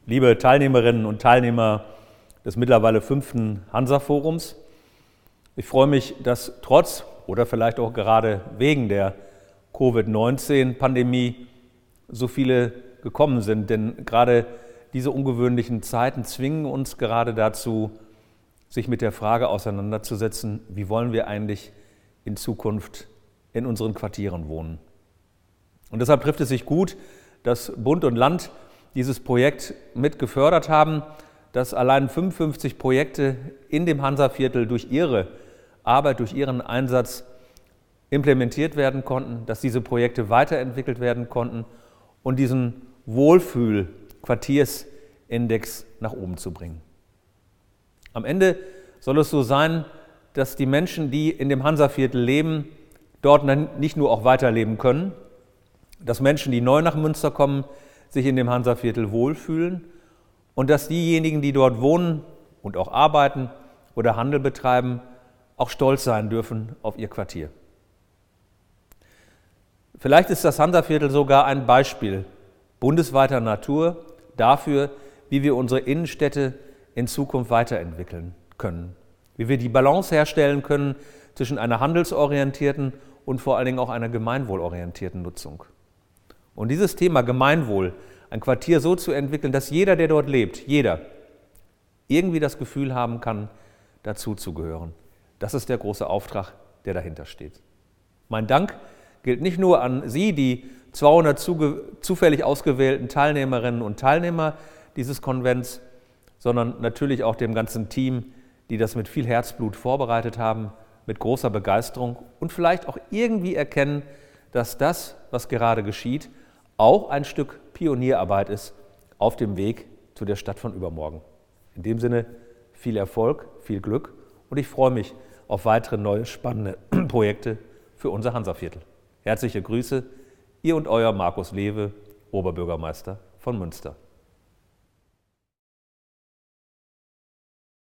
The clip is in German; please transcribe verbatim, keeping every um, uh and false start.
liebe Teilnehmerinnen und Teilnehmer des mittlerweile fünften Hansa-Forums. Ich freue mich, dass trotz oder vielleicht auch gerade wegen der Covid neunzehn Pandemie so viele gekommen sind, denn gerade diese ungewöhnlichen Zeiten zwingen uns gerade dazu, sich mit der Frage auseinanderzusetzen, wie wollen wir eigentlich in Zukunft in unseren Quartieren wohnen. Und deshalb trifft es sich gut, dass Bund und Land dieses Projekt mit gefördert haben, dass allein fünfundfünfzig Projekte in dem Hansaviertel durch ihre Arbeit, durch ihren Einsatz implementiert werden konnten, dass diese Projekte weiterentwickelt werden konnten und diesen Wohlfühl-Quartiersindex nach oben zu bringen. Am Ende soll es so sein, dass die Menschen, die in dem Hansaviertel leben, dort nicht nur auch weiterleben können, dass Menschen, die neu nach Münster kommen, sich in dem Hansaviertel wohlfühlen und dass diejenigen, die dort wohnen und auch arbeiten oder Handel betreiben, auch stolz sein dürfen auf ihr Quartier. Vielleicht ist das Hansaviertel sogar ein Beispiel bundesweiter Natur dafür, wie wir unsere Innenstädte in Zukunft weiterentwickeln können, wie wir die Balance herstellen können zwischen einer handelsorientierten und vor allen Dingen auch einer gemeinwohlorientierten Nutzung. Und dieses Thema Gemeinwohl, ein Quartier so zu entwickeln, dass jeder, der dort lebt, jeder, irgendwie das Gefühl haben kann, dazuzugehören. Das ist der große Auftrag, der dahinter steht. Mein Dank gilt nicht nur an Sie, die zweihundert zufällig ausgewählten Teilnehmerinnen und Teilnehmer dieses Konvents, sondern natürlich auch dem ganzen Team, die das mit viel Herzblut vorbereitet haben, mit großer Begeisterung und vielleicht auch irgendwie erkennen, dass das, was gerade geschieht, auch ein Stück Pionierarbeit ist auf dem Weg zu der Stadt von übermorgen. In dem Sinne viel Erfolg, viel Glück und ich freue mich auf weitere neue spannende Projekte für unser Hansaviertel. Herzliche Grüße, Ihr und Euer Markus Lewe, Oberbürgermeister von Münster.